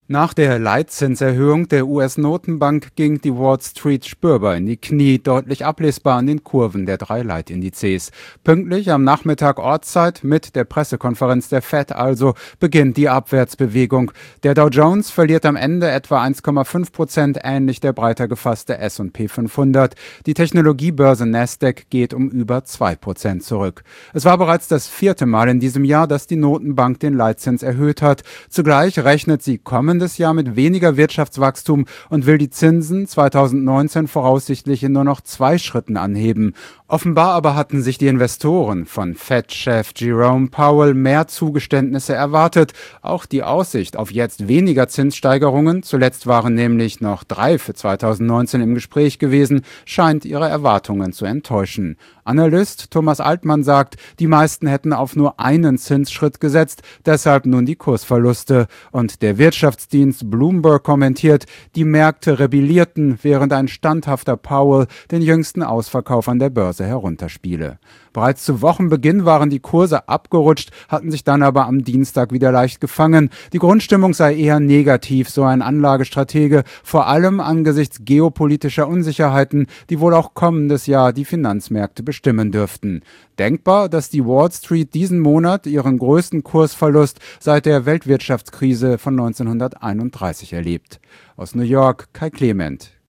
Nach der Leitzinserhöhung der US-Notenbank ging die Wall Street spürbar in die Knie, deutlich ablesbar an den Kurven der drei Leitindizes. Pünktlich am Nachmittag Ortszeit mit der Pressekonferenz der Fed also beginnt die Abwärtsbewegung. Der Dow Jones verliert am Ende etwa 1,5%, ähnlich der breiter gefasste S&P 500. Die Technologiebörse Nasdaq geht um über 2% zurück. Es war bereits das vierte Mal in diesem Jahr, dass die Notenbank den Leitzins erhöht hat. Zugleich rechnet sie kommendes Jahr mit weniger Wirtschaftswachstum und will die Zinsen 2019 voraussichtlich in nur noch 2 Schritten anheben. Offenbar aber hatten sich die Investoren von Fed-Chef Jerome Powell mehr Zugeständnisse erwartet. Auch die Aussicht auf jetzt weniger Zinssteigerungen, zuletzt waren nämlich noch 3 für 2019 im Gespräch gewesen, scheint ihre Erwartungen zu enttäuschen. Analyst Thomas Altmann sagt, die meisten hätten auf nur einen Zinsschritt gesetzt, deshalb nun die Kursverluste. Und der Wirtschaftsdienst Bloomberg kommentiert, die Märkte rebellierten, während ein standhafter Powell den jüngsten Ausverkauf an der Börse herunterspiele. Bereits zu Wochenbeginn waren die Kurse abgerutscht, hatten sich dann aber am Dienstag wieder leicht gefangen. Die Grundstimmung sei eher negativ, so ein Anlagestratege, vor allem angesichts geopolitischer Unsicherheiten, die wohl auch kommendes Jahr die Finanzmärkte bestimmen dürften. Denkbar, dass die Wall Street diesen Monat ihren größten Kursverlust seit der Weltwirtschaftskrise von 1931 erlebt. Aus New York, Kai Clement.